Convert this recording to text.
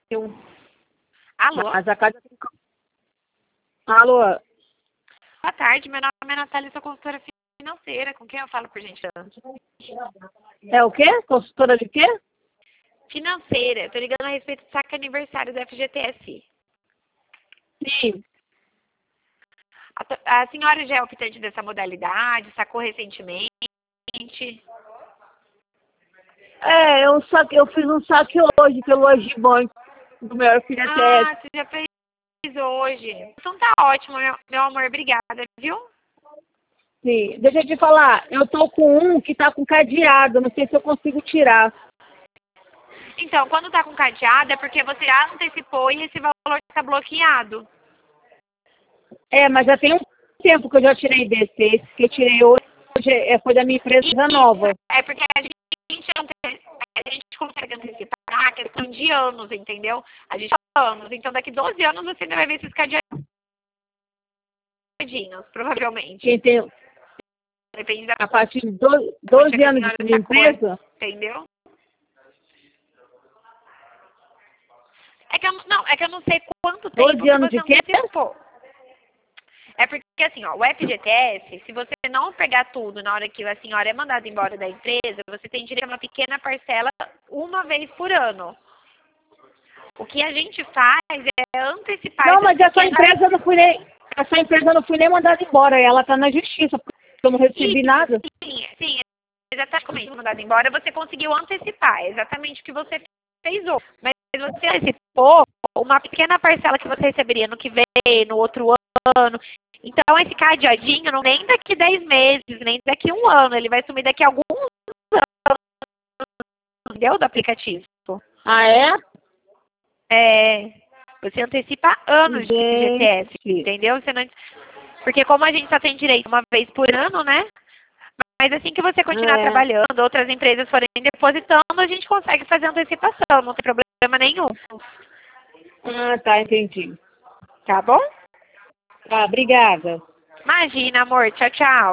Alô? Mas a casa tem... Alô? Boa tarde, meu nome é Natália, sou consultora financeira. Com quem eu falo, por gentileza? É o quê? Consultora de quê? Financeira. Eu tô ligando a respeito do saque aniversário do FGTS. Sim. A senhora já é optante dessa modalidade? Sacou recentemente? Eu fiz um saque hoje pelo Agibank do meu FGTS. Ah, você já fez hoje. Então tá ótimo, meu amor. Obrigada, viu? Sim. Deixa eu te falar, eu tô com um que tá com cadeado, não sei se eu consigo tirar. Então, quando tá com cadeado é porque você já antecipou e esse valor tá bloqueado. Mas já tem um tempo que eu já tirei desse. Esse que eu tirei hoje foi da minha empresa nova. É porque a gente consegue antecipar a questão de anos, entendeu? A gente anos. Então, daqui 12 anos você ainda vai ver esses cadeadinhos, provavelmente. Quem tem Depende da a partir de quantia 12 que a anos senhora de minha sacou, empresa? entendeu? É que eu não sei quanto tempo 12 que anos você de quê? antecipou. É porque, assim, ó, o FGTS, se você não pegar tudo na hora que a senhora é mandada embora da empresa, você tem direito a uma pequena parcela uma vez por ano. O que a gente faz é antecipar Não, essas mas essa pequenas... empresa eu não fui nem mandada embora. Ela tá na justiça, porque eu não recebi nada. Sim, exatamente. Mandado embora, você conseguiu antecipar exatamente o que você fez hoje. Mas você antecipou uma pequena parcela que você receberia no que vem, no outro ano. Então, esse cadeadinho, não nem daqui 10 meses, nem daqui 1 ano. Ele vai sumir daqui a alguns anos, entendeu? Do aplicativo. Ah, é? Você antecipa anos de FGTS, Gente. entendeu? Porque como a gente só tem direito uma vez por ano, né? Mas assim que você continuar É. trabalhando, outras empresas forem depositando, a gente consegue fazer antecipação, não tem problema nenhum. Ah, tá, entendi. Tá bom? Tá, obrigada. Imagina, amor. Tchau, tchau.